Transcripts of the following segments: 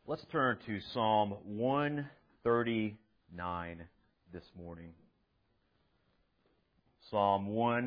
Let's turn to Psalm 139 this morning. Psalm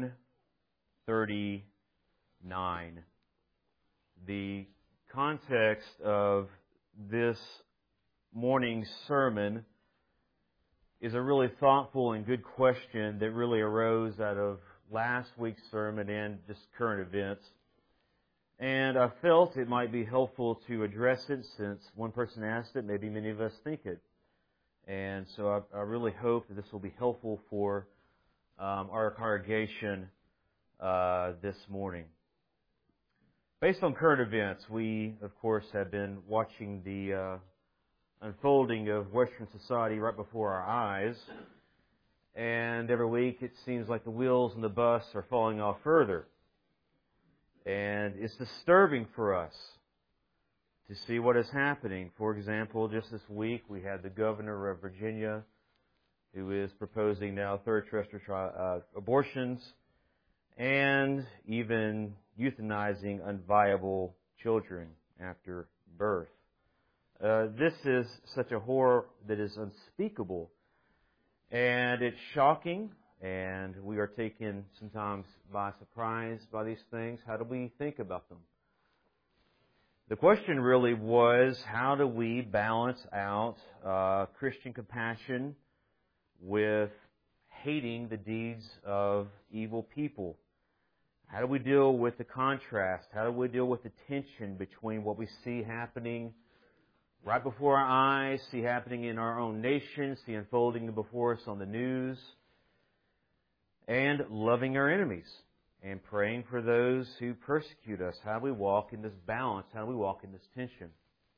139. The context of this morning's sermon is a really thoughtful and good question that really arose out of last week's sermon and just current events. And I felt it might be helpful to address it since one person asked it, maybe many of us think it. And so I really hope that this will be helpful for our congregation this morning. Based on current events, we, of course, have been watching the unfolding of Western society right before our eyes. And every week it seems like the wheels on the bus are falling off further. And it's disturbing for us to see what is happening. For example, just this week we had the governor of Virginia who is proposing now third trimester abortions and even euthanizing unviable children after birth. This is such a horror that is unspeakable. And it's shocking. And we are taken sometimes by surprise by these things. How do we think about them? The question really was, how do we balance out Christian compassion with hating the deeds of evil people? How do we deal with the contrast? How do we deal with the tension between what we see happening right before our eyes, see happening in our own nation, see unfolding before us on the news, and loving our enemies and praying for those who persecute us? How do we walk in this balance? How do we walk in this tension?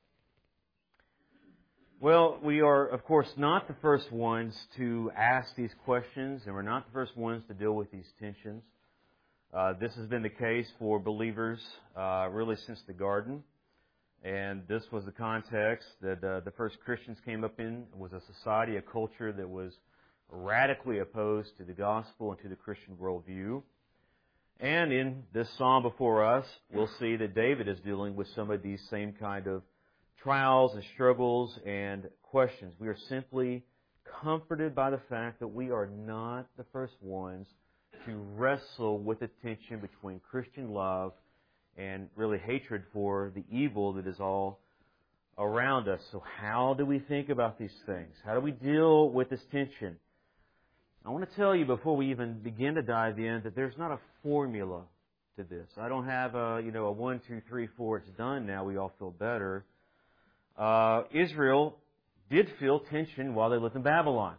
Well, we are, of course, not the first ones to ask these questions, and we're not the first ones to deal with these tensions. This has been the case for believers really since the garden. And this was the context that the first Christians came up in. It was a society, a culture that was radically opposed to the gospel and to the Christian worldview. And in this psalm before us, we'll see that David is dealing with some of these same kind of trials and struggles and questions. We are simply comforted by the fact that we are not the first ones to wrestle with the tension between Christian love and really hatred for the evil that is all around us. So how do we think about these things? How do we deal with this tension? I want to tell you before we even begin to dive in that there's not a formula to this. I don't have a 1, 2, 3, 4, it's done now, we all feel better. Israel did feel tension while they lived in Babylon.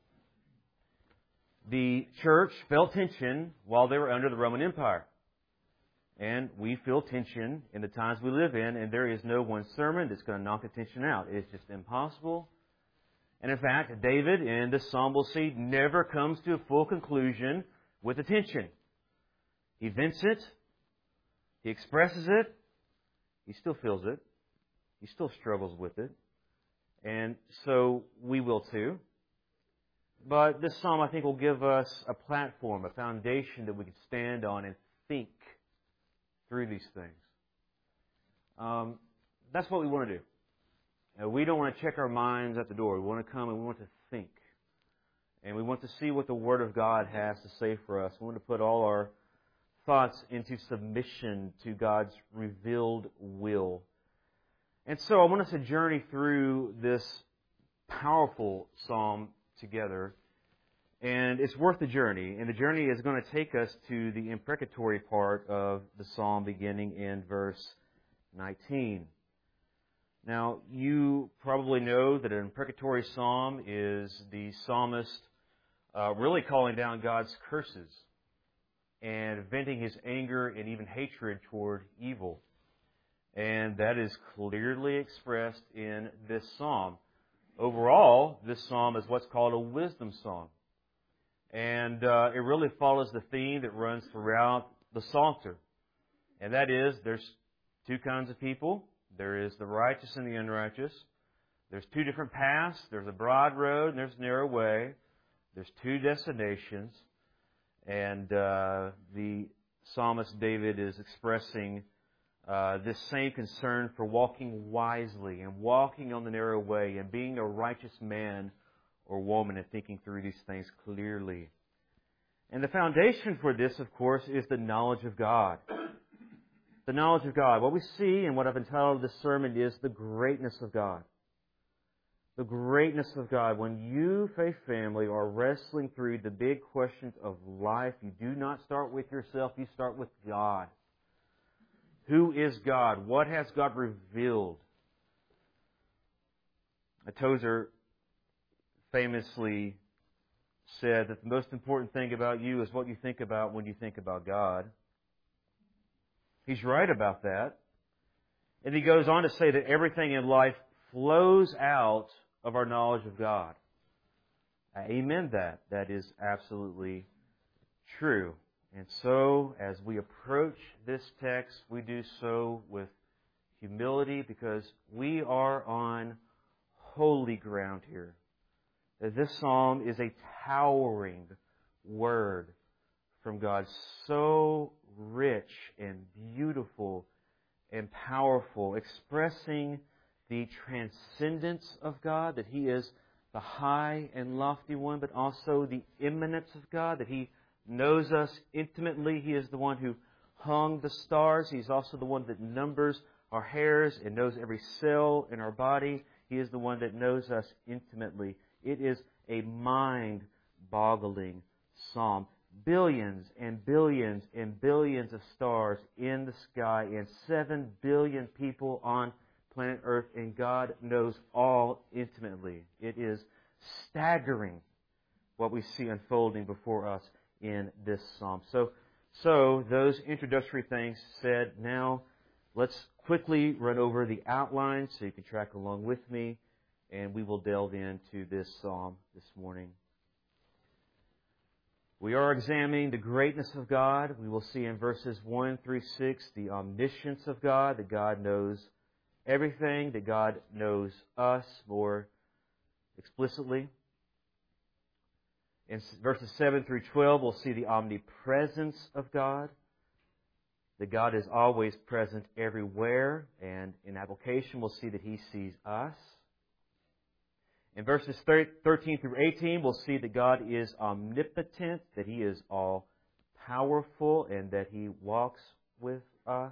The church felt tension while they were under the Roman Empire. And we feel tension in the times we live in, and there is no one sermon that's going to knock the tension out. It's just impossible. And in fact, David in this psalm, we'll see, never comes to a full conclusion with the tension. He vents it. He expresses it. He still feels it. He still struggles with it. And so we will too. But this psalm, I think, will give us a platform, a foundation that we can stand on and think through these things. That's what we want to do. We don't want to check our minds at the door. We want to come and we want to think. And we want to see what the Word of God has to say for us. We want to put all our thoughts into submission to God's revealed will. And so I want us to journey through this powerful psalm together. And it's worth the journey. And the journey is going to take us to the imprecatory part of the psalm beginning in verse 19. Now, you probably know that an imprecatory psalm is the psalmist really calling down God's curses and venting his anger and even hatred toward evil. And that is clearly expressed in this psalm. Overall, this psalm is what's called a wisdom psalm. And it really follows the theme that runs throughout the Psalter. And that is, there's two kinds of people. There is the righteous and the unrighteous. There's two different paths. There's a broad road and there's a narrow way. There's two destinations. And the psalmist David is expressing this same concern for walking wisely and walking on the narrow way and being a righteous man or woman and thinking through these things clearly. And the foundation for this, of course, is the knowledge of God. The knowledge of God. What we see and what I've entitled this sermon is the greatness of God. The greatness of God. When you, faith family, are wrestling through the big questions of life, you do not start with yourself, you start with God. Who is God? What has God revealed? Tozer famously said that the most important thing about you is what you think about when you think about God. He's right about that. And he goes on to say that everything in life flows out of our knowledge of God. Amen that. That is absolutely true. And so, as we approach this text, we do so with humility because we are on holy ground here. This psalm is a towering word from God, so rich and beautiful and powerful, expressing the transcendence of God, that He is the high and lofty one, but also the immanence of God, that He knows us intimately. He is the one who hung the stars. He's also the one that numbers our hairs and knows every cell in our body. He is the one that knows us intimately. It is a mind-boggling psalm. Billions and billions and billions of stars in the sky and 7 billion people on planet Earth, and God knows all intimately. It is staggering what we see unfolding before us in this psalm. So those introductory things said, now let's quickly run over the outline so you can track along with me, and we will delve into this psalm this morning. We are examining the greatness of God. We will see in verses 1 through 6 the omniscience of God, that God knows everything, that God knows us more explicitly. In verses 7 through 12, we'll see the omnipresence of God, that God is always present everywhere, and in application, we'll see that He sees us. In verses 13 through 18, we'll see that God is omnipotent, that He is all-powerful, and that He walks with us.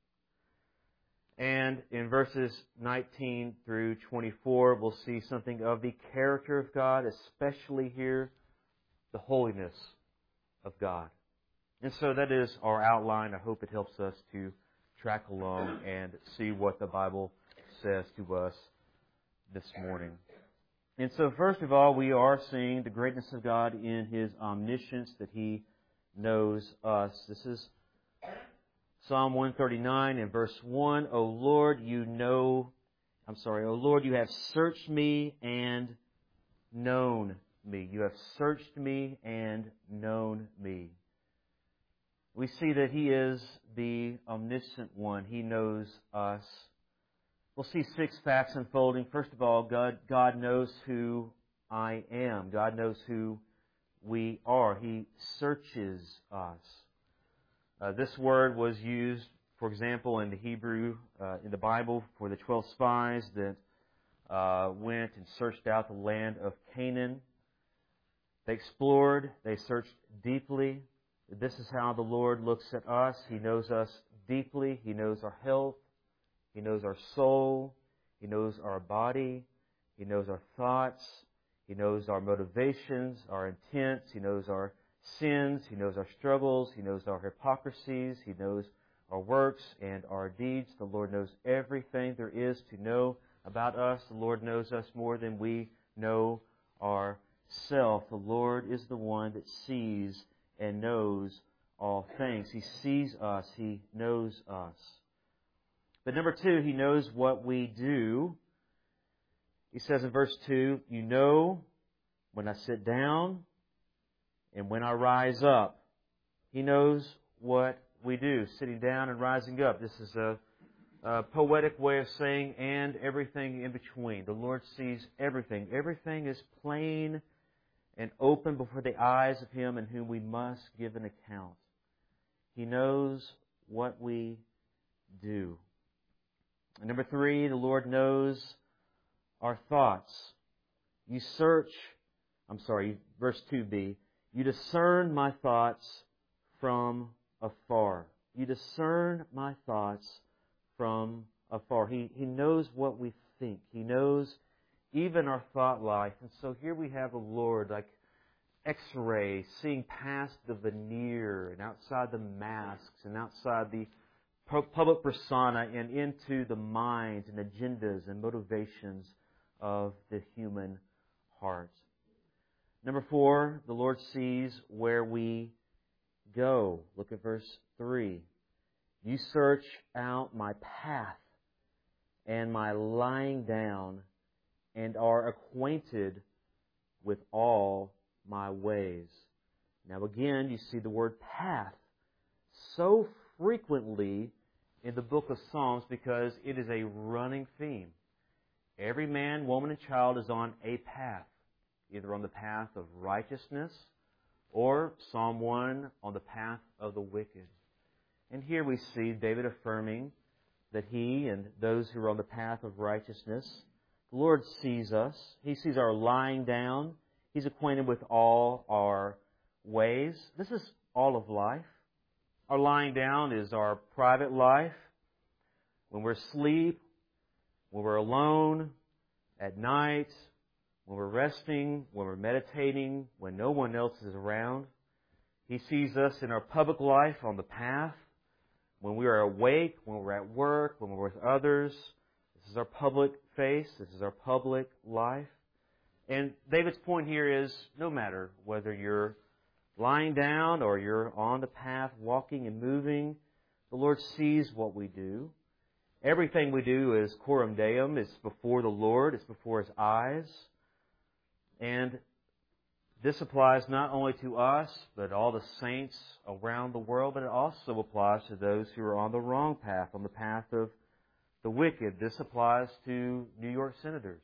And in verses 19 through 24, we'll see something of the character of God, especially here, the holiness of God. And so that is our outline. I hope it helps us to track along and see what the Bible says to us this morning. And so first of all, we are seeing the greatness of God in His omniscience, that He knows us. This is Psalm 139 and verse 1. O Lord, you have searched me and known me. You have searched me and known me. We see that He is the omniscient one. He knows us. We'll see 6 facts unfolding. First of all, God knows who I am. God knows who we are. He searches us. This word was used, for example, in the Hebrew, in the Bible, for the 12 spies that went and searched out the land of Canaan. They explored. They searched deeply. This is how the Lord looks at us. He knows us deeply. He knows our health. He knows our soul. He knows our body. He knows our thoughts. He knows our motivations, our intents. He knows our sins. He knows our struggles. He knows our hypocrisies. He knows our works and our deeds. The Lord knows everything there is to know about us. The Lord knows us more than we know ourselves. The Lord is the one that sees and knows all things. He sees us. He knows us. But number 2, He knows what we do. He says in verse 2, you know when I sit down and when I rise up. He knows what we do, sitting down and rising up. This is a poetic way of saying, and everything in between. The Lord sees everything. Everything is plain and open before the eyes of Him in whom we must give an account. He knows what we do. And number 3, the Lord knows our thoughts. Verse 2b, you discern my thoughts from afar. You discern my thoughts from afar. He knows what we think. He knows even our thought life. And so here we have the Lord like X-ray, seeing past the veneer and outside the masks and outside the public persona and into the minds and agendas and motivations of the human heart. Number 4, the Lord sees where we go. Look at verse 3. You search out my path and my lying down and are acquainted with all my ways. Now again, you see the word path so frequently in the book of Psalms because it is a running theme. Every man, woman, and child is on a path, either on the path of righteousness or, Psalm 1, on the path of the wicked. And here we see David affirming that he and those who are on the path of righteousness, the Lord sees us. He sees our lying down. He's acquainted with all our ways. This is all of life. Our lying down is our private life. When we're asleep, when we're alone, at night, when we're resting, when we're meditating, when no one else is around. He sees us in our public life on the path. When we are awake, when we're at work, when we're with others. This is our public face. This is our public life. And David's point here is, no matter whether you're lying down or you're on the path, walking and moving, the Lord sees what we do. Everything we do is coram Deum. It's before the Lord. It's before His eyes. And this applies not only to us, but all the saints around the world, but it also applies to those who are on the wrong path, on the path of the wicked. This applies to New York senators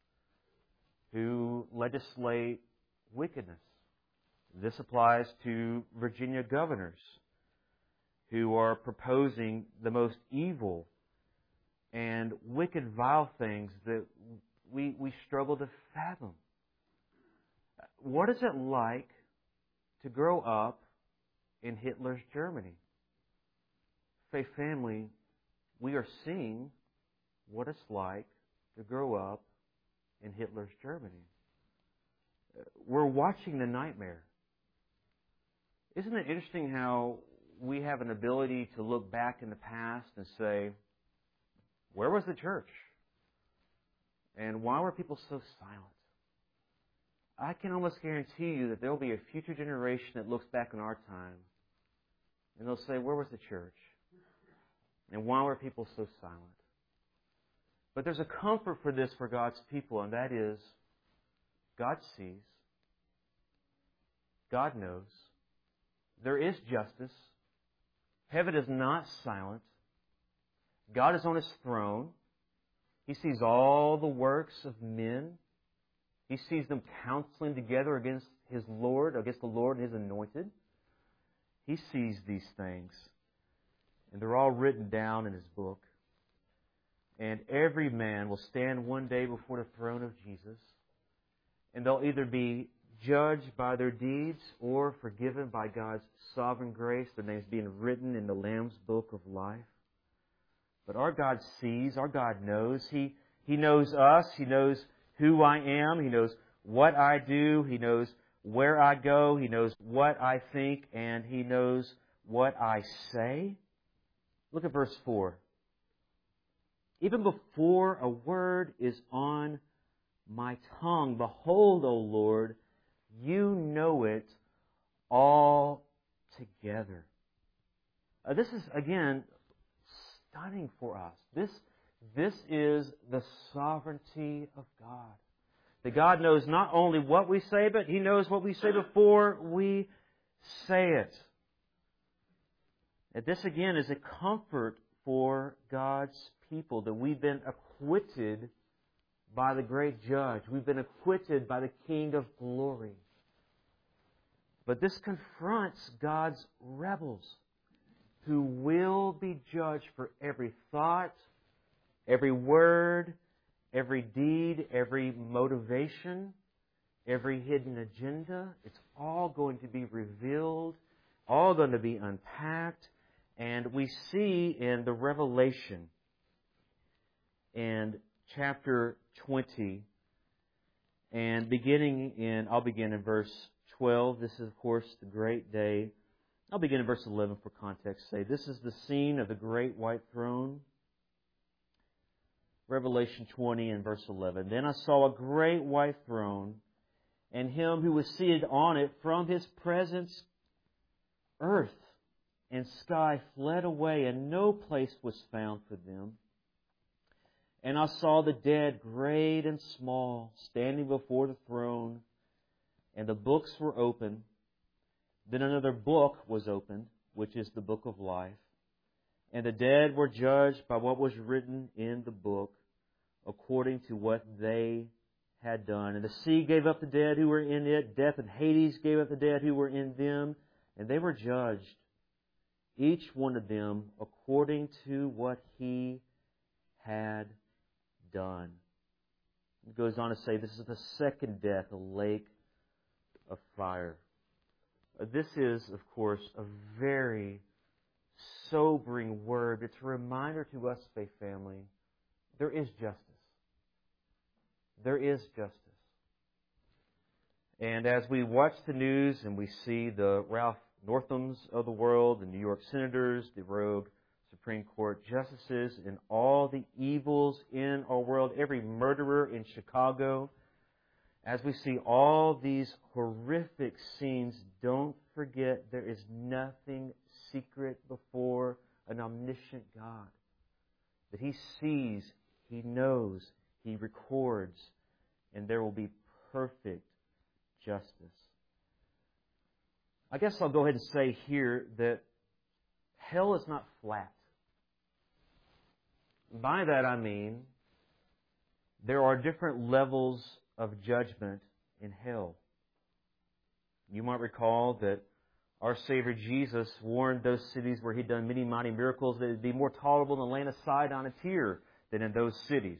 who legislate wickedness. This applies to Virginia governors who are proposing the most evil and wicked, vile things that we struggle to fathom. What is it like to grow up in Hitler's Germany? Faith family, we are seeing what it's like to grow up in Hitler's Germany. We're watching the nightmare. Isn't it interesting how we have an ability to look back in the past and say, where was the church? And why were people so silent? I can almost guarantee you that there will be a future generation that looks back on our time and they'll say, where was the church? And why were people so silent? But there's a comfort for this for God's people, and that is God sees. God knows. There is justice. Heaven is not silent. God is on His throne. He sees all the works of men. He sees them counseling together against His Lord, against the Lord and His anointed. He sees these things. And they're all written down in His book. And every man will stand one day before the throne of Jesus. And they'll either be judged by their deeds or forgiven by God's sovereign grace, their names being written in the Lamb's book of life. But our God sees, our God knows. He knows us. He knows who I am. He knows what I do. He knows where I go. He knows what I think. And He knows what I say. Look at verse 4. Even before a word is on my tongue, behold, O Lord, You know it all together. This is, again, stunning for us. This is the sovereignty of God. That God knows not only what we say, but He knows what we say before we say it. And this, again, is a comfort for God's people, that we've been acquitted by the great Judge. We've been acquitted by the King of glory. But this confronts God's rebels. who will be judged for every thought, every word, every deed, every motivation, every hidden agenda. It's all going to be revealed, all going to be unpacked. And we see in the Revelation in chapter 20, and I'll begin in verse 12. This is, of course, the great day. I'll begin in verse 11 for context. Say, this is the scene of the great white throne. Revelation 20 and verse 11. Then I saw a great white throne, and Him who was seated on it. From His presence, earth and sky fled away, and no place was found for them. And I saw the dead, great and small, standing before the throne, and the books were open. Then another book was opened, which is the book of life. And the dead were judged by what was written in the book, according to what they had done. And the sea gave up the dead who were in it. Death and Hades gave up the dead who were in them. And they were judged, each one of them, according to what he had done. It goes on to say this is the second death, a lake of fire. This is, of course, a very sobering word. It's a reminder to us, faith family, there is justice. There is justice. And as we watch the news and we see the Ralph Northams of the world, the New York senators, the rogue Supreme Court justices, and all the evils in our world, every murderer in Chicago, as we see all these horrific scenes, don't forget there is nothing secret before an omniscient God. That He sees, He knows, He records, and there will be perfect justice. I guess I'll go ahead and say here that hell is not flat. By that I mean there are different levels of judgment in hell. You might recall that our Savior Jesus warned those cities where He'd done many mighty miracles that it would be more tolerable in the land of Sidon and Tyre than in those cities.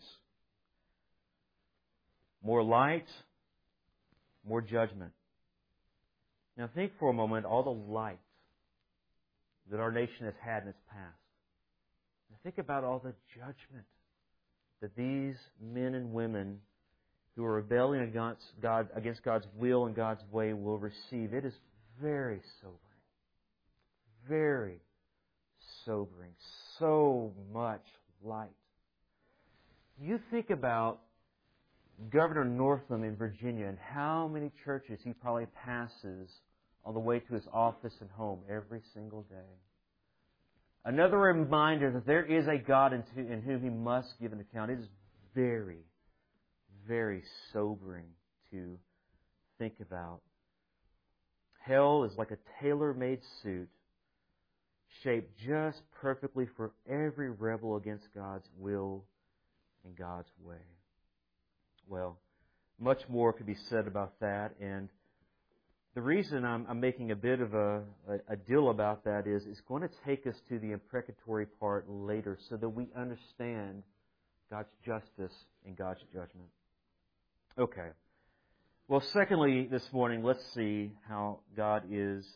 More light, more judgment. Now think for a moment all the light that our nation has had in its past. Now think about all the judgment that these men and women who are rebelling against God's will and God's way will receive. It is very sobering. Very sobering. So much light. You think about Governor Northam in Virginia and how many churches he probably passes on the way to his office and home every single day. Another reminder that there is a God in whom he must give an account. It is very, very sobering to think about. Hell is like a tailor-made suit shaped just perfectly for every rebel against God's will and God's way. Well, much more could be said about that, and the reason I'm making a bit of a deal about that is it's going to take us to the imprecatory part later so that we understand God's justice and God's judgment. Okay. Well, secondly, this morning, let's see how God is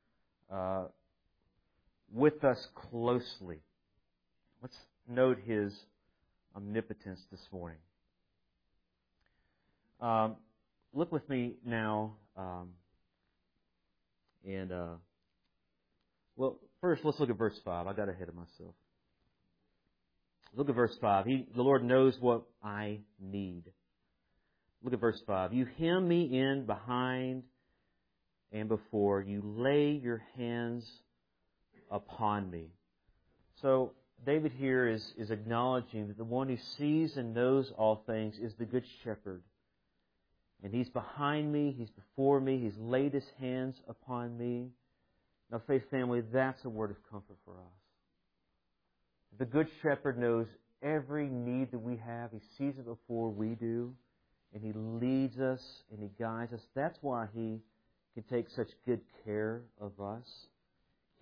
with us closely. Let's note His omnipotence this morning. Look with me now. Well, first, let's look at verse 5. I got ahead of myself. Look at verse 5. The Lord knows what I need. Look at verse 5. You hem me in behind and before. You lay your hands upon me. So, David here is acknowledging that the one who sees and knows all things is the Good Shepherd. And He's behind me, He's before me, He's laid His hands upon me. Now, faith family, that's a word of comfort for us. The Good Shepherd knows every need that we have. He sees it before we do. And He leads us and He guides us. That's why He can take such good care of us.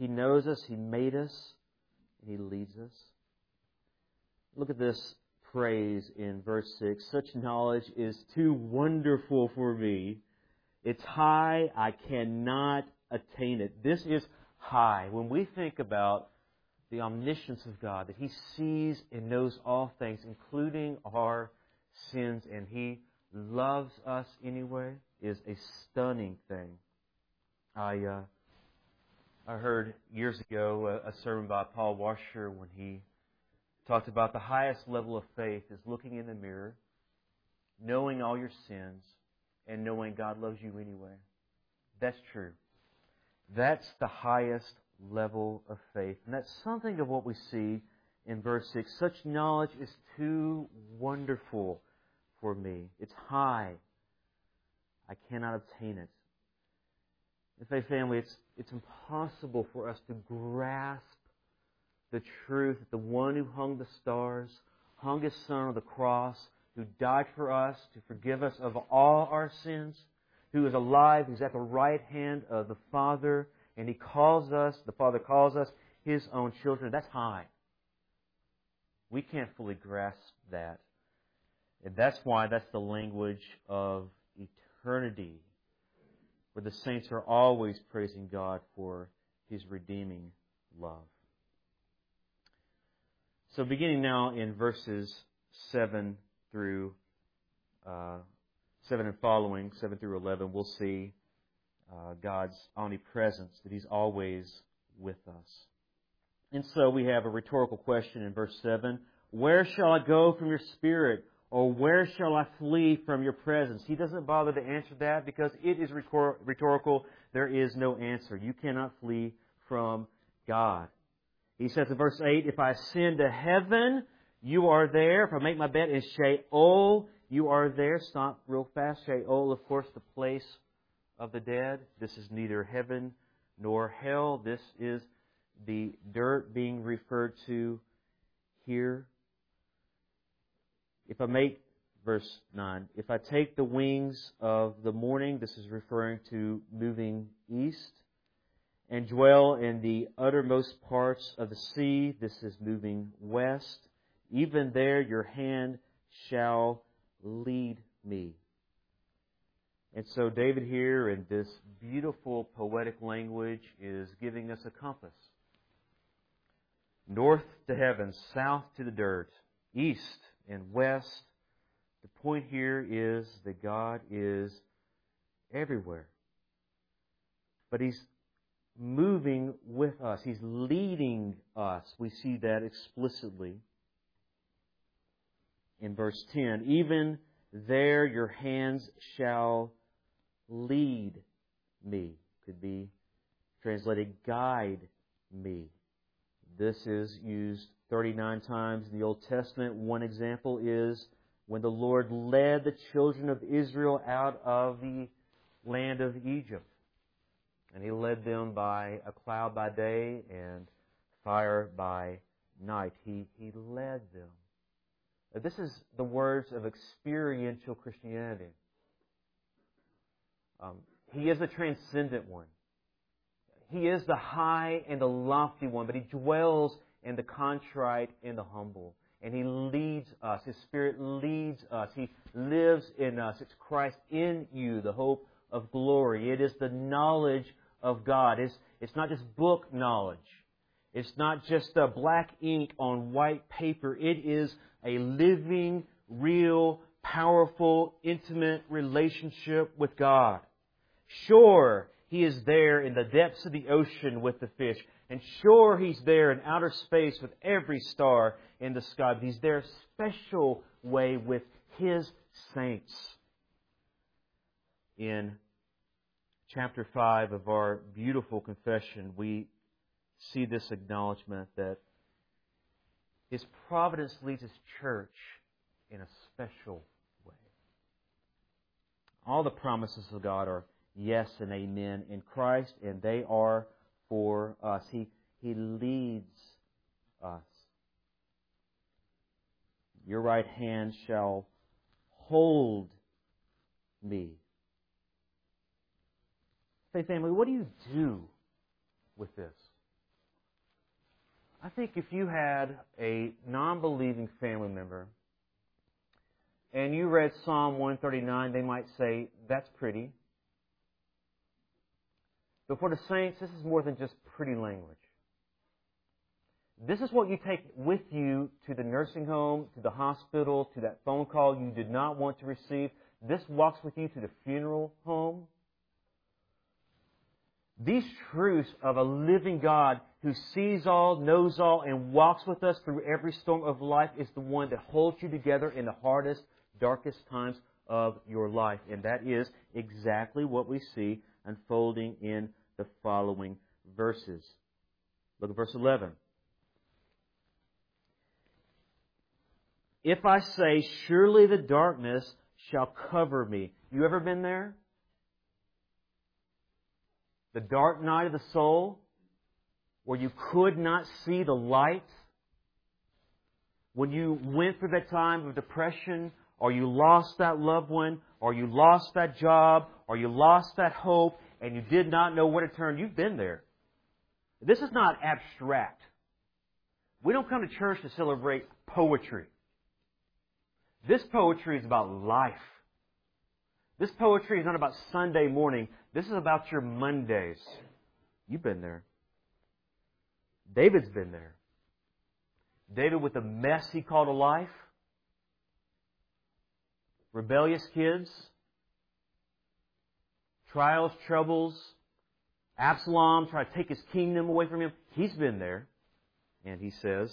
He knows us, He made us, and He leads us. Look at this praise in verse 6. Such knowledge is too wonderful for me. It's high, I cannot attain it. This is high. When we think about the omniscience of God, that He sees and knows all things, including our sins, and He loves us anyway, is a stunning thing. I heard years ago a sermon by Paul Washer when he talked about the highest level of faith is looking in the mirror, knowing all your sins, and knowing God loves you anyway. That's true. That's the highest level of faith. And that's something of what we see in verse 6. Such knowledge is too wonderful for me. It's high. I cannot obtain it. In faith, family, it's impossible for us to grasp the truth that the one who hung the stars, hung His Son on the cross, who died for us to forgive us of all our sins, who is alive, who's at the right hand of the Father, and He calls us, the Father calls us His own children. That's high. We can't fully grasp that. And that's why that's the language of eternity, where the saints are always praising God for His redeeming love. So beginning now in verses 7 through 7 and following, 7 through 11, we'll see God's omnipresence, that He's always with us. And so we have a rhetorical question in verse 7. Where shall I go from your Spirit? Or where shall I flee from your presence? He doesn't bother to answer that because it is rhetorical. There is no answer. You cannot flee from God. He says in verse 8, if I ascend to heaven, you are there. If I make my bed in Sheol, you are there. Stop real fast. Sheol, of course, the place of the dead. This is neither heaven nor hell. This is the dirt being referred to here. If I make, verse 9, if I take the wings of the morning, this is referring to moving east, and dwell in the uttermost parts of the sea, this is moving west, even there your hand shall lead me. And so David here in this beautiful poetic language is giving us a compass. North to heaven, south to the dirt, east and west. The point here is that God is everywhere. But He's moving with us. He's leading us. We see that explicitly in verse 10. Even there your hands shall lead me. Could be translated guide me. This is used 39 times in the Old Testament. One example is when the Lord led the children of Israel out of the land of Egypt. And He led them by a cloud by day and fire by night. He led them. Now, this is the words of experiential Christianity. He is the transcendent one. He is the high and the lofty one, but He dwells in the contrite and the humble. And He leads us. His Spirit leads us. He lives in us. It's Christ in you, the hope of glory. It is the knowledge of God. It's not just book knowledge. It's not just black ink on white paper. It is a living, real, powerful, intimate relationship with God. Sure, He is there in the depths of the ocean with the fish. And sure, He's there in outer space with every star in the sky. But He's there a special way with His saints. In chapter 5 of our beautiful confession, we see this acknowledgement that His providence leads His church in a special way. All the promises of God are yes and amen in Christ, and they are for us. He leads us. Your right hand shall hold me. Say, family, what do you do with this? I think if you had a non-believing family member and you read Psalm 139, they might say, that's pretty. But for the saints, this is more than just pretty language. This is what you take with you to the nursing home, to the hospital, to that phone call you did not want to receive. This walks with you to the funeral home. These truths of a living God who sees all, knows all, and walks with us through every storm of life is the one that holds you together in the hardest, darkest times of your life. And that is exactly what we see unfolding in the following verses. Look at verse 11. If I say, surely the darkness shall cover me. You ever been there? The dark night of the soul, where you could not see the light. When you went through that time of depression, or you lost that loved one, or you lost that job, or you lost that hope, and you did not know where to turn. You've been there. This is not abstract. We don't come to church to celebrate poetry. This poetry is about life. This poetry is not about Sunday morning. This is about your Mondays. You've been there. David's been there. David with the mess he called a life. Rebellious kids. Trials, troubles. Absalom trying to take his kingdom away from him. He's been there. And he says,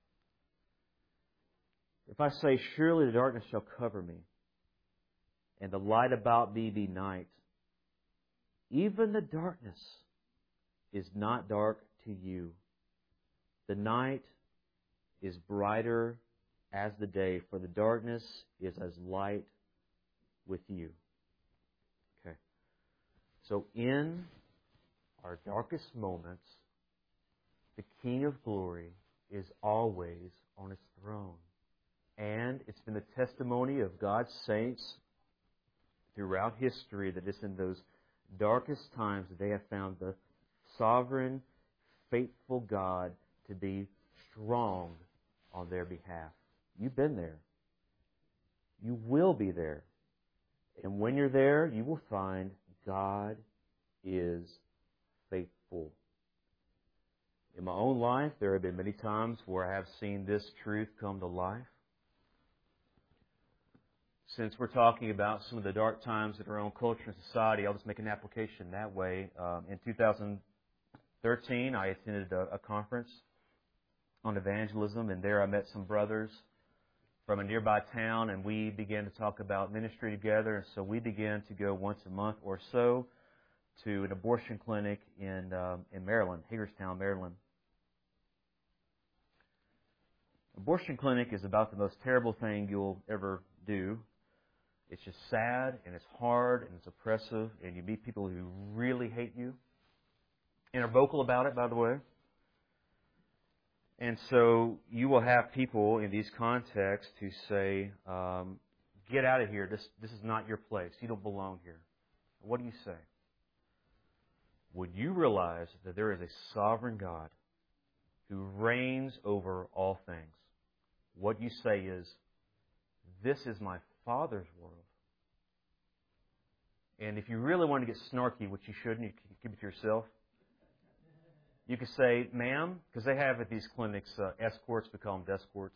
if I say, surely the darkness shall cover me, and the light about me be night, even the darkness is not dark to you. The night is brighter as the day, for the darkness is as light with you. Okay. So in our darkest moments, the King of Glory is always on His throne. And it's been the testimony of God's saints throughout history that it's in those darkest times that they have found the sovereign, faithful God to be strong on their behalf. You've been there. You will be there. And when you're there, you will find God is faithful. In my own life, there have been many times where I have seen this truth come to life. Since we're talking about some of the dark times in our own culture and society, I'll just make an application that way. In 2013, I attended a conference on evangelism, and there I met some brothers from a nearby town, and we began to talk about ministry together. And so we began to go once a month or so to an abortion clinic in Maryland, Hagerstown, Maryland. Abortion clinic is about the most terrible thing you'll ever do. It's just sad, and it's hard, and it's oppressive, and you meet people who really hate you and are vocal about it, by the way. And so you will have people in these contexts who say, get out of here. This is not your place. You don't belong here. What do you say? Would you realize that there is a sovereign God who reigns over all things? What you say is, this is my Father's world. And if you really want to get snarky, which you shouldn't, you can keep it to yourself. You could say, ma'am, because they have at these clinics escorts, we call them descorts.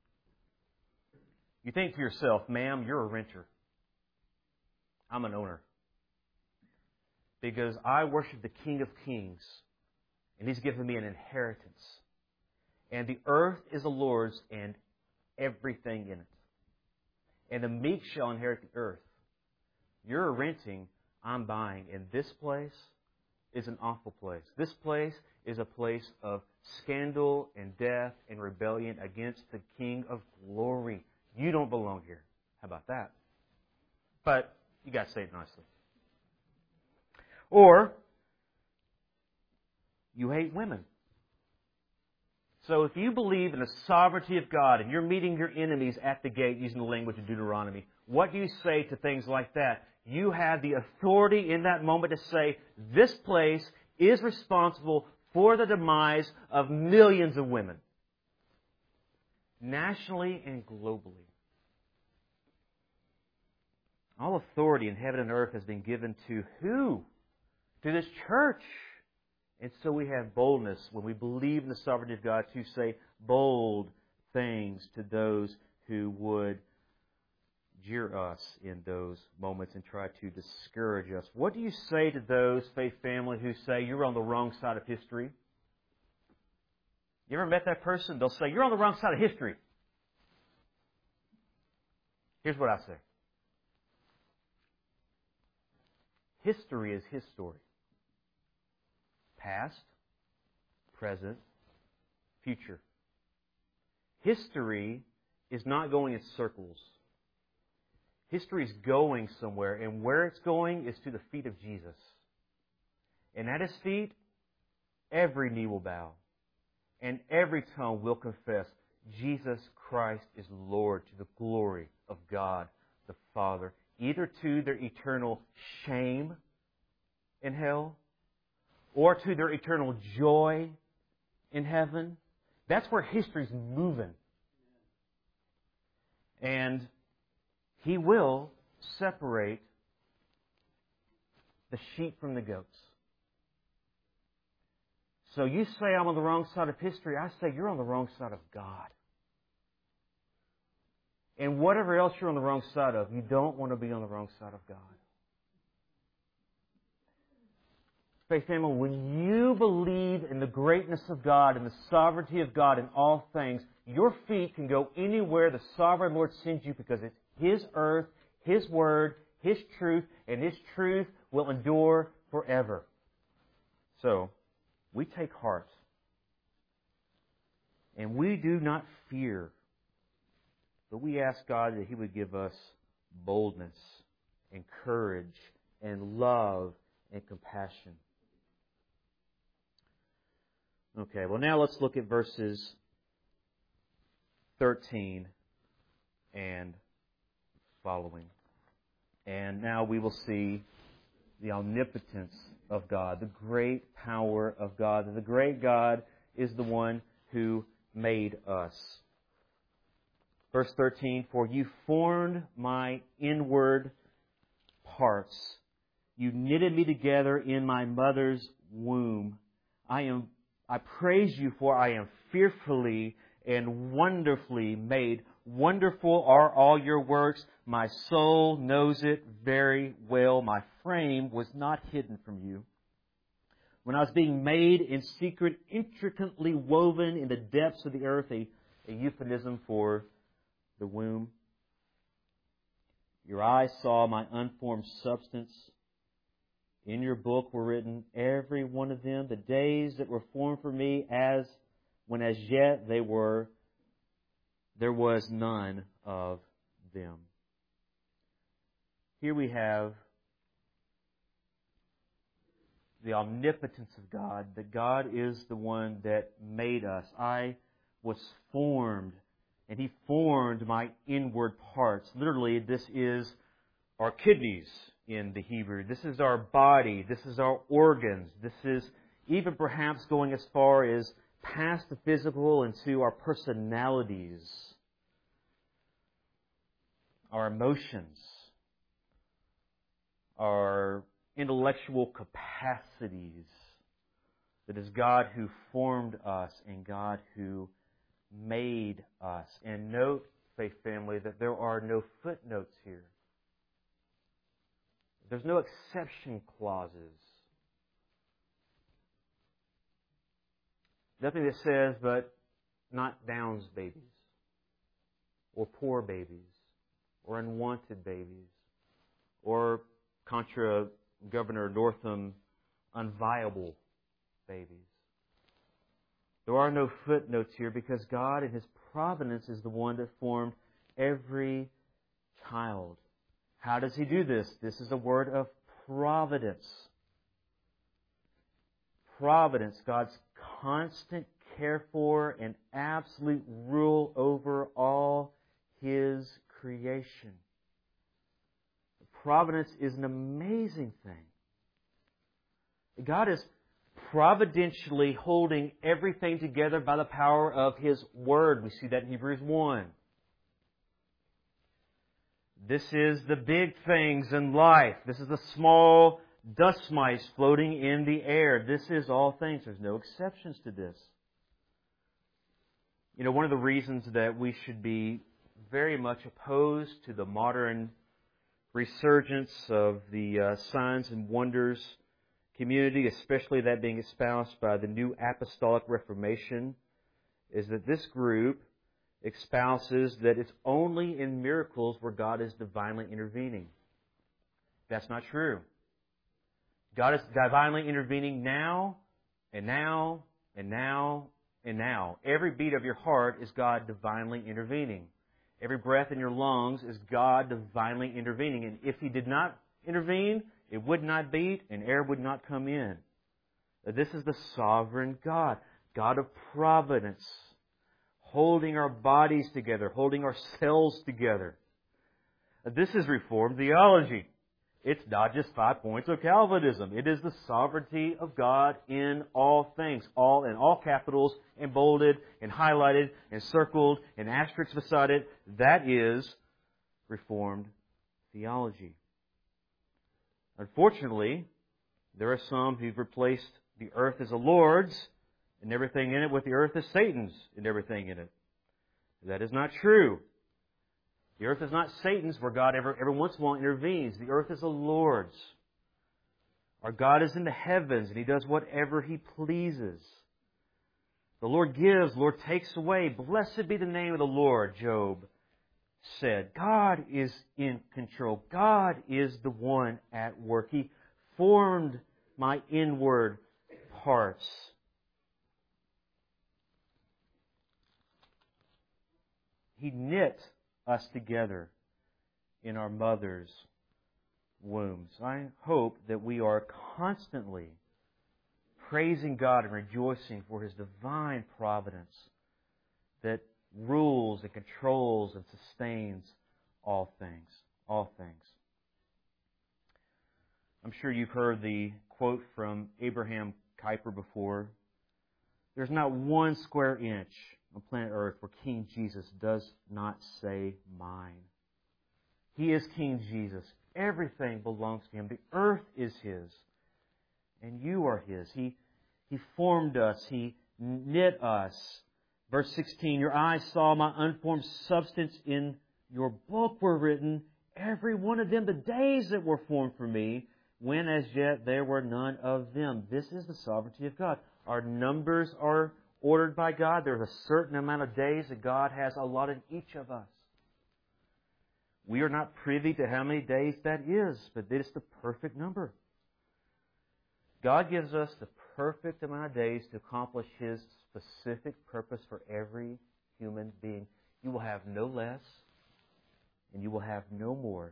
You think to yourself, ma'am, you're a renter. I'm an owner. Because I worship the King of Kings, and He's given me an inheritance. And the earth is the Lord's and everything in it. And the meek shall inherit the earth. You're renting, I'm buying. And this place is an awful place. This place is a place of scandal and death and rebellion against the King of Glory. You don't belong here. How about that? But you got to say it nicely. Or, you hate women. So if you believe in the sovereignty of God and you're meeting your enemies at the gate using the language of Deuteronomy, what do you say to things like that? You have the authority in that moment to say, this place is responsible for the demise of millions of women, nationally and globally. All authority in heaven and earth has been given to who? To this church. And so we have boldness when we believe in the sovereignty of God to say bold things to those who would jeer us in those moments and try to discourage us. What do you say to those, faith family, who say you're on the wrong side of history? You ever met that person? They'll say, you're on the wrong side of history. Here's what I say. History is His story. Past, present, future. History is not going in circles. History is going somewhere, and where it's going is to the feet of Jesus. And at His feet, every knee will bow, and every tongue will confess Jesus Christ is Lord, to the glory of God the Father, either to their eternal shame in hell or to their eternal joy in heaven. That's where history's moving. And He will separate the sheep from the goats. So you say I'm on the wrong side of history. I say you're on the wrong side of God. And whatever else you're on the wrong side of, you don't want to be on the wrong side of God. Faith family, when you believe in the greatness of God and the sovereignty of God in all things, your feet can go anywhere the sovereign Lord sends you because it's His earth, His word, His truth, and His truth will endure forever. So, we take heart. And we do not fear. But we ask God that He would give us boldness and courage and love and compassion. Okay, well now let's look at verses 13 and following. And now we will see the omnipotence of God, the great power of God. And the great God is the one who made us. Verse 13, for you formed my inward parts. You knitted me together in my mother's womb. I praise you, for I am fearfully and wonderfully made. Wonderful are all your works. My soul knows it very well. My frame was not hidden from you. When I was being made in secret, intricately woven in the depths of the earth, a euphemism for the womb. Your eyes saw my unformed substance. In your book were written, every one of them, the days that were formed for me, when as yet there was none of them. Here we have the omnipotence of God, that God is the one that made us. I was formed, and He formed my inward parts. Literally, this is our kidneys in the Hebrew. This is our body. This is our organs. This is even perhaps going as far as past the physical into our personalities, our emotions, our intellectual capacities. It is God who formed us and God who made us. And note, faith family, that there are no footnotes here. There's no exception clauses. Nothing that says, but not Downs babies, or poor babies, or unwanted babies, or contra Governor Northam, unviable babies. There are no footnotes here because God in His providence is the one that formed every child. How does He do this? This is a word of providence. Providence, God's constant care for and absolute rule over all His creation. Providence is an amazing thing. God is providentially holding everything together by the power of His Word. We see that in Hebrews 1. This is the big things in life. This is the small dust mites floating in the air. This is all things. There's no exceptions to this. You know, one of the reasons that we should be very much opposed to the modern resurgence of the signs and wonders community, especially that being espoused by the New Apostolic Reformation, is that this group espouses that it's only in miracles where God is divinely intervening. That's not true. God is divinely intervening now, and now, and now, and now. Every beat of your heart is God divinely intervening. Every breath in your lungs is God divinely intervening. And if He did not intervene, it would not beat and air would not come in. This is the sovereign God, God of providence, holding our bodies together, holding our cells together. This is Reformed theology. It's not just 5 points of Calvinism. It is the sovereignty of God in all things, all in all capitals, and bolded, and highlighted, and circled, and asterisks beside it. That is Reformed theology. Unfortunately, there are some who've replaced the earth as the Lord's and everything in it with the earth as Satan's and everything in it. That is not true. The earth is not Satan's where God every once in a while intervenes. The earth is the Lord's. Our God is in the heavens and He does whatever He pleases. The Lord gives, the Lord takes away. Blessed be the name of the Lord, Job said. God is in control. God is the one at work. He formed my inward parts. He knit us together in our mother's wombs. I hope that we are constantly praising God and rejoicing for His divine providence that rules and controls and sustains all things. All things. I'm sure you've heard the quote from Abraham Kuyper before. There's not one square inch on planet Earth where King Jesus does not say mine. He is King Jesus. Everything belongs to Him. The earth is His. And you are His. He formed us. He knit us. Verse 16, your eyes saw my unformed substance in your book were written, every one of them, the days that were formed for me, when as yet there were none of them. This is the sovereignty of God. Our numbers are ordered by God. There's a certain amount of days that God has allotted each of us. We are not privy to how many days that is, but it is the perfect number. God gives us the perfect amount of days to accomplish His specific purpose for every human being. You will have no less, and you will have no more.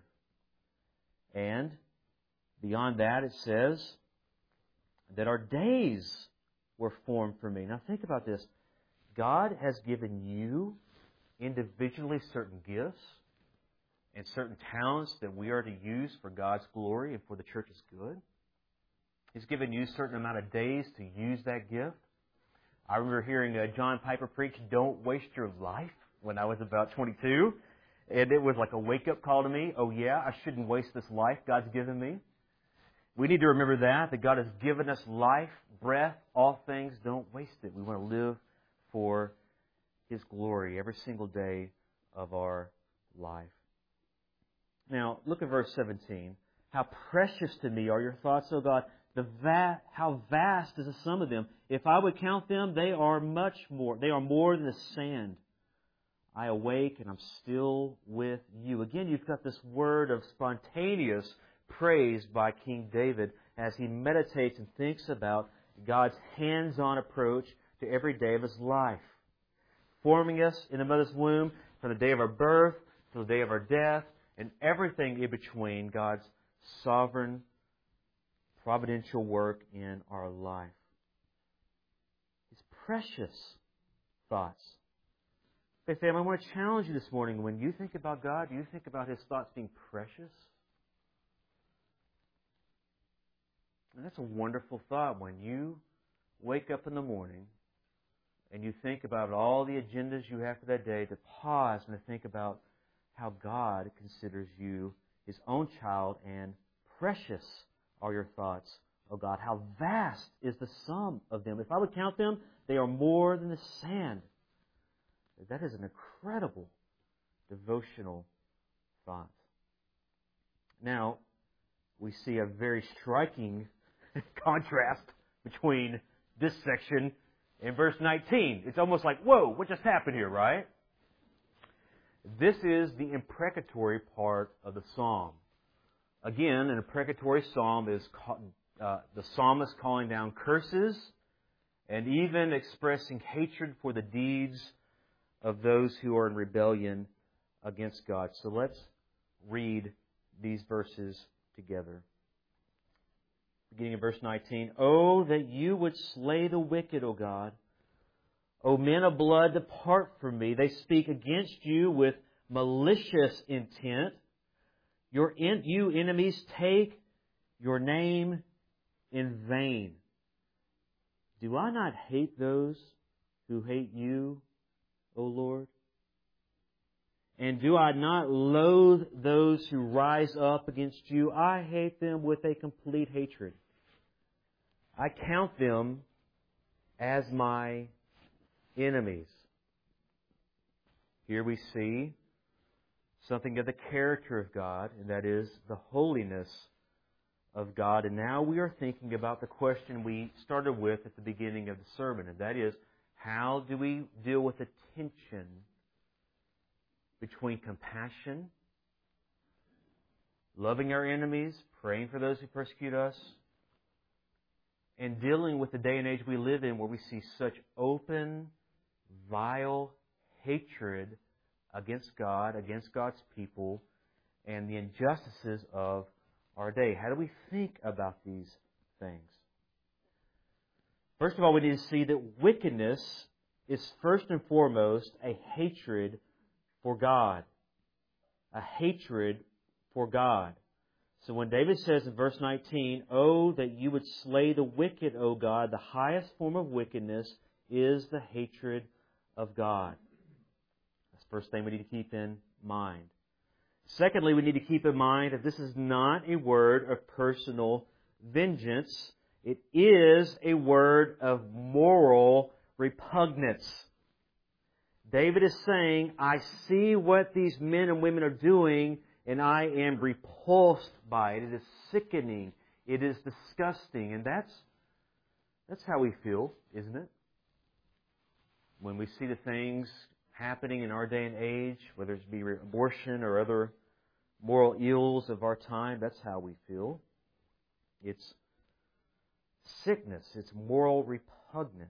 And beyond that, it says that our days were formed for me. Now think about this. God has given you individually certain gifts and certain talents that we are to use for God's glory and for the church's good. He's given you a certain amount of days to use that gift. I remember hearing John Piper preach, "Don't waste your life," when I was about 22. And it was like a wake-up call to me. Oh yeah, I shouldn't waste this life God's given me. We need to remember that God has given us life, breath, all things. Don't waste it. We want to live for His glory every single day of our life. Now, look at verse 17. How precious to me are your thoughts, O God. How vast is the sum of them. If I would count them, they are much more. They are more than the sand. I awake and I'm still with you. Again, you've got this word of spontaneous praise by King David as he meditates and thinks about God's hands-on approach to every day of his life. Forming us in the mother's womb from the day of our birth to the day of our death and everything in between, God's sovereign, providential work in our life. His precious thoughts. Hey, family, I want to challenge you this morning. When you think about God, do you think about His thoughts being precious? And that's a wonderful thought when you wake up in the morning and you think about all the agendas you have for that day, to pause and to think about how God considers you His own child, and precious are your thoughts, O God. How vast is the sum of them. If I would count them, they are more than the sand. That is an incredible devotional thought. Now, we see a very striking contrast between this section and verse 19. It's almost like, whoa, what just happened here, right? This is the imprecatory part of the psalm. Again, an imprecatory psalm is the psalmist calling down curses and even expressing hatred for the deeds of those who are in rebellion against God. So let's read these verses together. Beginning in verse 19. Oh, that you would slay the wicked, O God. O men of blood, depart from me. They speak against you with malicious intent. You enemies take your name in vain. Do I not hate those who hate you, O Lord? And do I not loathe those who rise up against you? I hate them with a complete hatred. I count them as my enemies. Here we see something of the character of God, and that is the holiness of God. And now we are thinking about the question we started with at the beginning of the sermon, and that is, how do we deal with the tension between compassion, loving our enemies, praying for those who persecute us, and dealing with the day and age we live in where we see such open, vile hatred against God, against God's people, and the injustices of our day? How do we think about these things? First of all, we need to see that wickedness is first and foremost a hatred for God. A hatred for God. So when David says in verse 19, oh, that you would slay the wicked, O God, the highest form of wickedness is the hatred of God. That's the first thing we need to keep in mind. Secondly, we need to keep in mind that this is not a word of personal vengeance. It is a word of moral repugnance. David is saying, I see what these men and women are doing, and I am repulsed by it. It is sickening. It is disgusting. And that's how we feel, isn't it? When we see the things happening in our day and age, whether it be abortion or other moral ills of our time, that's how we feel. It's sickness. It's moral repugnance.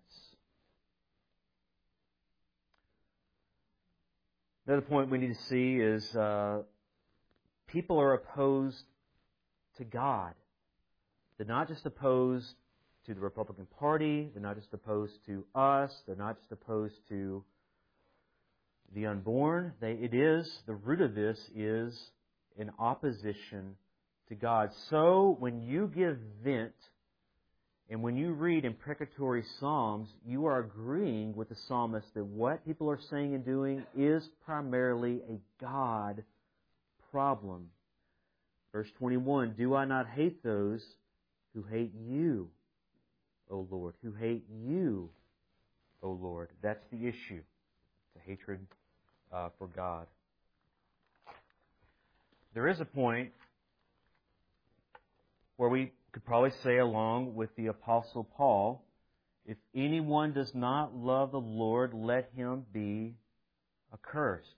Another point we need to see is people are opposed to God. They're not just opposed to the Republican Party. They're not just opposed to us. They're not just opposed to the unborn. The root of this is in opposition to God. So when you give vent and when you read imprecatory psalms, you are agreeing with the psalmist that what people are saying and doing is primarily a God problem. Verse 21, do I not hate those who hate you, O Lord? Who hate you, O Lord? That's the issue. It's a hatred for God. There is a point where we could probably say, along with the Apostle Paul, if anyone does not love the Lord, let him be accursed.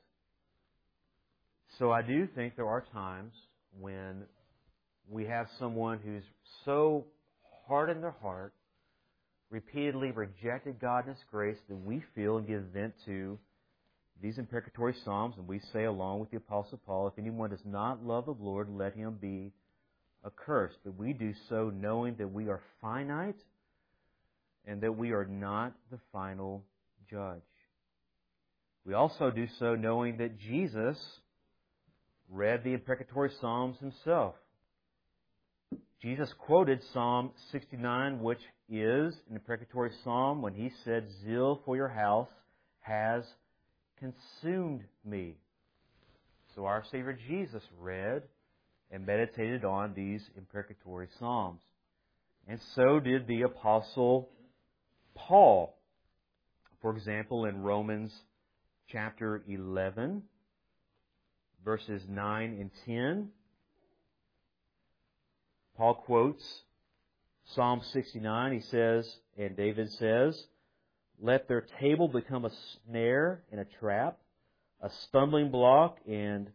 So I do think there are times when we have someone who's so hard in their heart, repeatedly rejected God and His grace, that we feel and give vent to these imprecatory psalms, and we say along with the Apostle Paul, if anyone does not love the Lord, let him be accursed. But we do so knowing that we are finite and that we are not the final judge. We also do so knowing that Jesus read the imprecatory psalms Himself. Jesus quoted Psalm 69, which is an imprecatory psalm, when He said, "Zeal for your house has consumed me." So our Savior Jesus read and meditated on these imprecatory psalms. And so did the Apostle Paul. For example, in Romans chapter 11, verses 9 and 10, Paul quotes Psalm 69. He says, and David says, "Let their table become a snare and a trap, a stumbling block and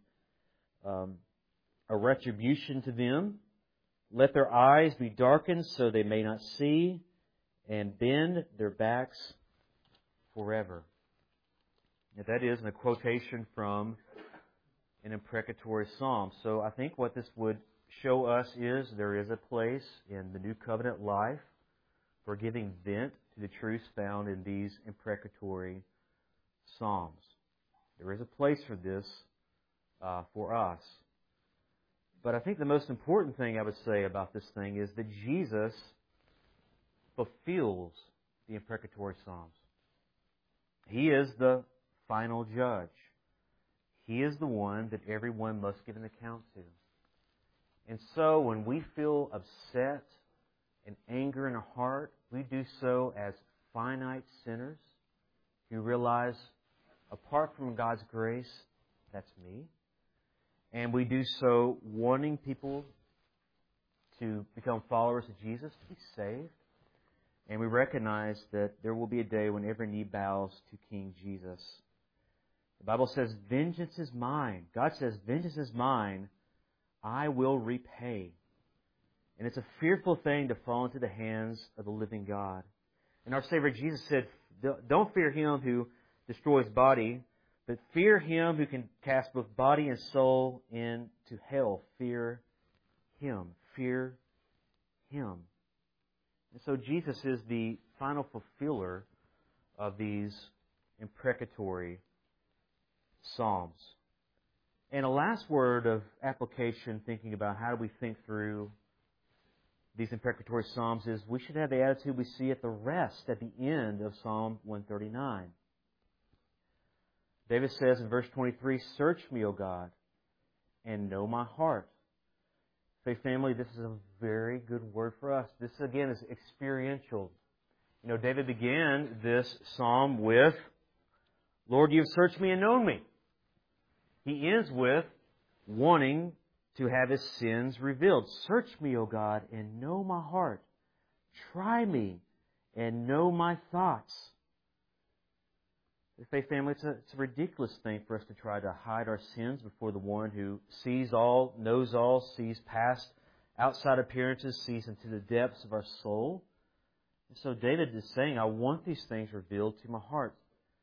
a retribution to them. Let their eyes be darkened so they may not see, and bend their backs forever." Now, that is a quotation from an imprecatory psalm. So I think what this would show us is there is a place in the New Covenant life for giving vent to the truths found in these imprecatory psalms. There is a place for this for us. But I think the most important thing I would say about this thing is that Jesus fulfills the imprecatory psalms. He is the final judge. He is the one that everyone must give an account to. And so when we feel upset and anger in our heart, we do so as finite sinners who realize, apart from God's grace, that's me. And we do so wanting people to become followers of Jesus, to be saved. And we recognize that there will be a day when every knee bows to King Jesus. The Bible says, "Vengeance is mine." God says, "Vengeance is mine. I will repay." And it's a fearful thing to fall into the hands of the living God. And our Savior Jesus said, "Don't fear him who destroys body, but fear him who can cast both body and soul into hell." Fear him. Fear him. And so Jesus is the final fulfiller of these imprecatory psalms. And a last word of application, thinking about how do we think through these imprecatory psalms, is we should have the attitude we see at the rest, at the end of Psalm 139. David says in verse 23, "Search me, O God, and know my heart." Faith family, this is a very good word for us. This, again, is experiential. You know, David began this psalm with, "Lord, you have searched me and known me." He ends with wanting to have his sins revealed. "Search me, O God, and know my heart. Try me and know my thoughts." Faith family, it's a ridiculous thing for us to try to hide our sins before the one who sees all, knows all, sees past outside appearances, sees into the depths of our soul. And so David is saying, I want these things revealed to my heart.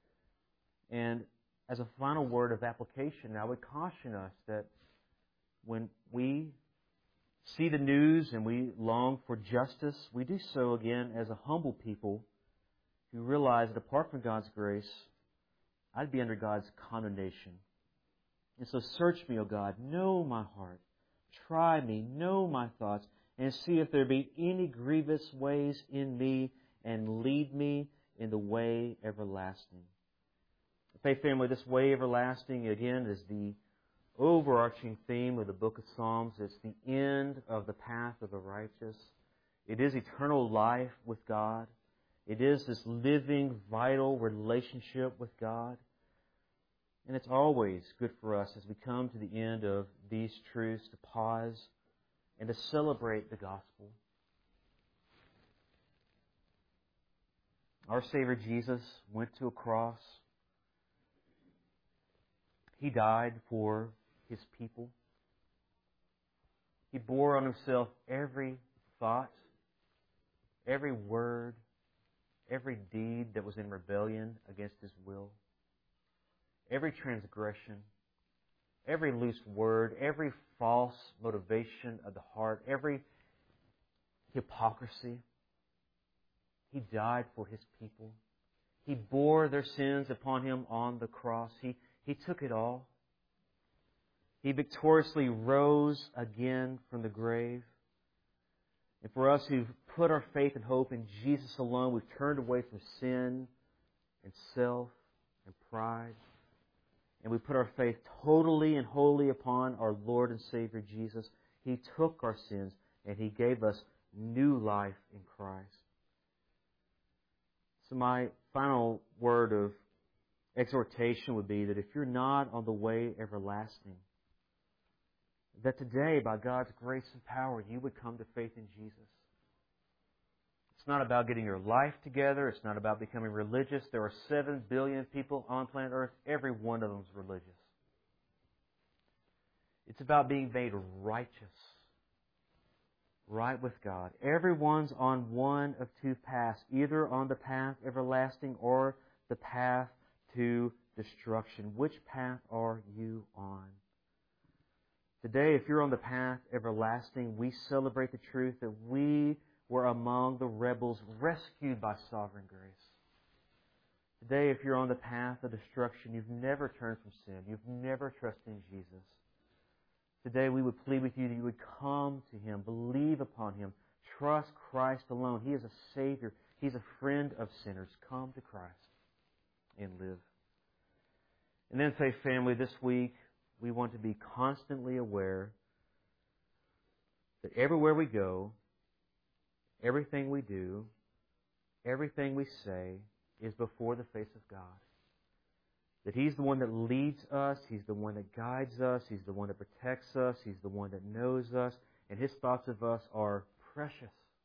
And as a final word of application, I would caution us that when we see the news and we long for justice, we do so again as a humble people who realize that apart from God's grace, I'd be under God's condemnation. And so search me, O God, know my heart. Try me, know my thoughts, and see if there be any grievous ways in me, and lead me in the way everlasting. Faith family, this way everlasting, again, is the overarching theme of the book of Psalms. It's the end of the path of the righteous. It is eternal life with God. It is this living, vital relationship with God. And it's always good for us as we come to the end of these truths to pause and to celebrate the gospel. Our Savior Jesus went to a cross. He died for His people. He bore on Himself every thought, every word, every deed that was in rebellion against His will, every transgression, every loose word, every false motivation of the heart, every hypocrisy. He died for His people. He bore their sins upon Him on the cross. He took it all. He victoriously rose again from the grave. And for us who've put our faith and hope in Jesus alone, we've turned away from sin and self and pride. And we put our faith totally and wholly upon our Lord and Savior Jesus. He took our sins and He gave us new life in Christ. So my final word of exhortation would be that if you're not on the way everlasting, that today, by God's grace and power, you would come to faith in Jesus. It's not about getting your life together. It's not about becoming religious. There are 7 billion people on planet Earth. Every one of them is religious. It's about being made righteous, right with God. Everyone's on one of two paths, either on the path everlasting or the path to destruction. Which path are you on? Today, if you're on the path everlasting, we celebrate the truth that we were among the rebels rescued by sovereign grace. Today, if you're on the path of destruction, you've never turned from sin. You've never trusted in Jesus. Today, we would plead with you that you would come to Him, believe upon Him, trust Christ alone. He is a Savior. He's a friend of sinners. Come to Christ and live. And then, Faith Family, this week, we want to be constantly aware that everywhere we go, everything we do, everything we say is before the face of God. That He's the one that leads us, He's the one that guides us, He's the one that protects us, He's the one that knows us, and His thoughts of us are precious.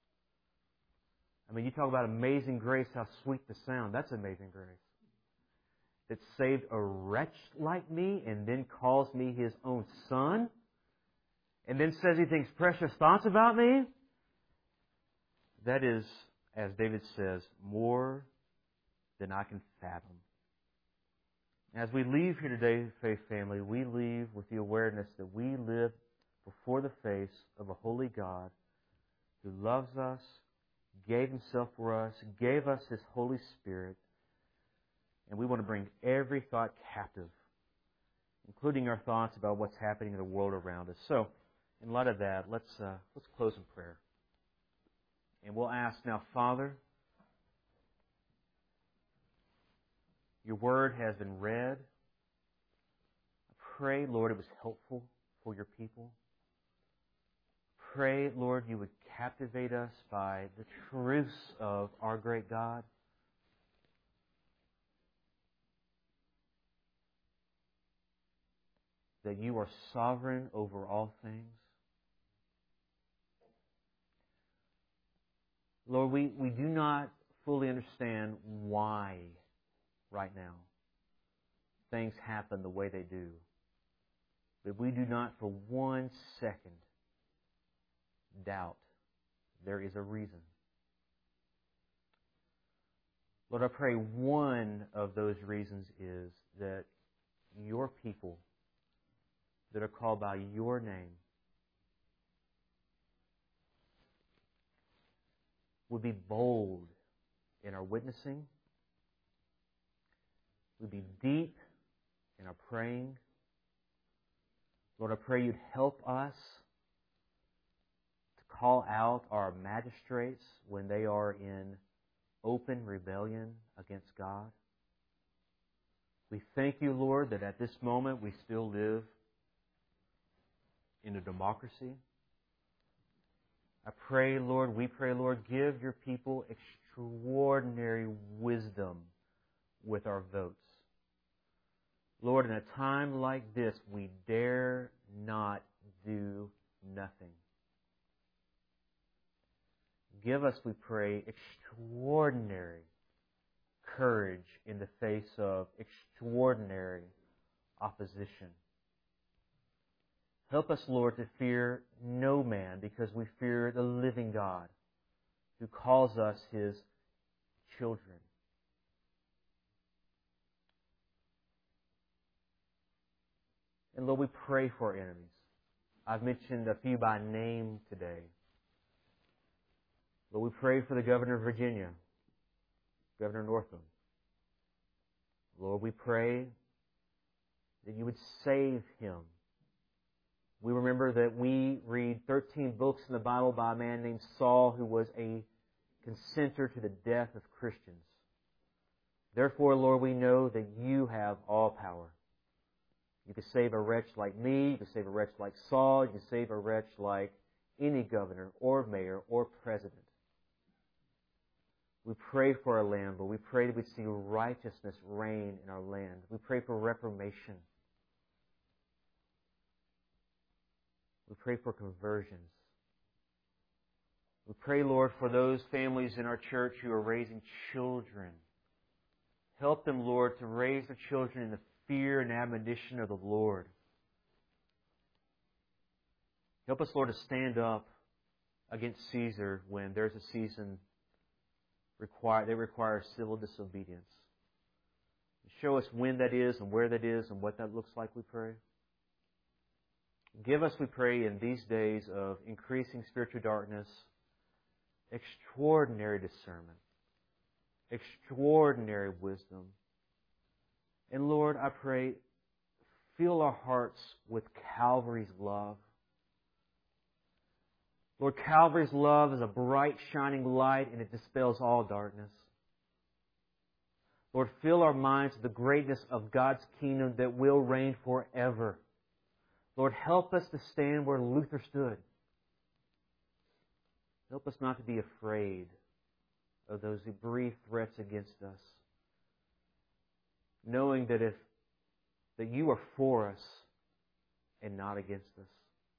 I mean, you talk about amazing grace, how sweet the sound. That's amazing grace. That saved a wretch like me and then calls me His own Son and then says He thinks precious thoughts about me. That is, as David says, more than I can fathom. As we leave here today, Faith Family, we leave with the awareness that we live before the face of a holy God who loves us, gave Himself for us, gave us His Holy Spirit, and we want to bring every thought captive, including our thoughts about what's happening in the world around us. So, in light of that, let's close in prayer. And we'll ask now, Father, Your Word has been read. I pray, Lord, it was helpful for Your people. Pray, Lord, You would captivate us by the truths of our great God. That You are sovereign over all things. Lord, we do not fully understand why right now things happen the way they do. But we do not for 1 second doubt there is a reason. Lord, I pray one of those reasons is that Your people that are called by Your name would be bold in our witnessing, would be deep in our praying. Lord, I pray You'd help us to call out our magistrates when they are in open rebellion against God. We thank You, Lord, that at this moment we still live in a democracy. I pray, Lord, we pray, Lord, give Your people extraordinary wisdom with our votes. Lord, in a time like this, we dare not do nothing. Give us, we pray, extraordinary courage in the face of extraordinary opposition. Help us, Lord, to fear no man, because we fear the living God who calls us His children. And Lord, we pray for our enemies. I've mentioned a few by name today. Lord, we pray for the governor of Virginia, Governor Northam. Lord, we pray that You would save him We remember that we read 13 books in the Bible by a man named Saul who was a consenter to the death of Christians. Therefore, Lord, we know that you have all power. You can save a wretch like me. You can save a wretch like Saul. You can save a wretch like any governor or mayor or president. We pray for our land, but we pray that we'd see righteousness reign in our land. We pray for reformation. We pray for conversions. We pray, Lord, for those families in our church who are raising children. Help them, Lord, to raise their children in the fear and admonition of the Lord. Help us, Lord, to stand up against Caesar when there's a season they require civil disobedience. Show us when that is and where that is and what that looks like, we pray. Give us, we pray, in these days of increasing spiritual darkness, extraordinary discernment, extraordinary wisdom. And Lord, I pray, fill our hearts with Calvary's love. Lord, Calvary's love is a bright, shining light, and it dispels all darkness. Lord, fill our minds with the greatness of God's kingdom that will reign forever. Lord, help us to stand where Luther stood. Help us not to be afraid of those who breathe threats against us, knowing that you are for us and not against us.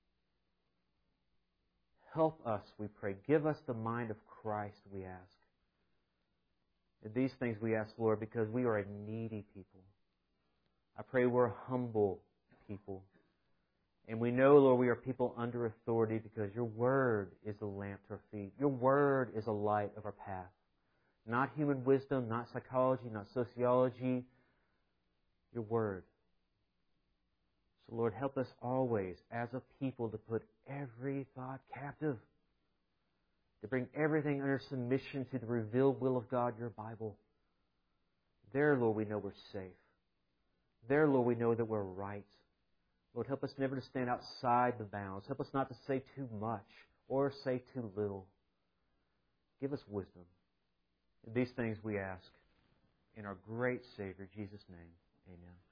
Help us, we pray. Give us the mind of Christ, we ask. And these things we ask, Lord, because we are a needy people. I pray we're a humble people. And we know, Lord, we are people under authority because your word is a lamp to our feet. Your word is a light of our path. Not human wisdom, not psychology, not sociology. Your word. So, Lord, help us always, as a people, to put every thought captive, to bring everything under submission to the revealed will of God, your Bible. There, Lord, we know we're safe. There, Lord, we know that we're right. Lord, help us never to stand outside the bounds. Help us not to say too much or say too little. Give us wisdom. And these things we ask in our great Savior, Jesus' name. Amen.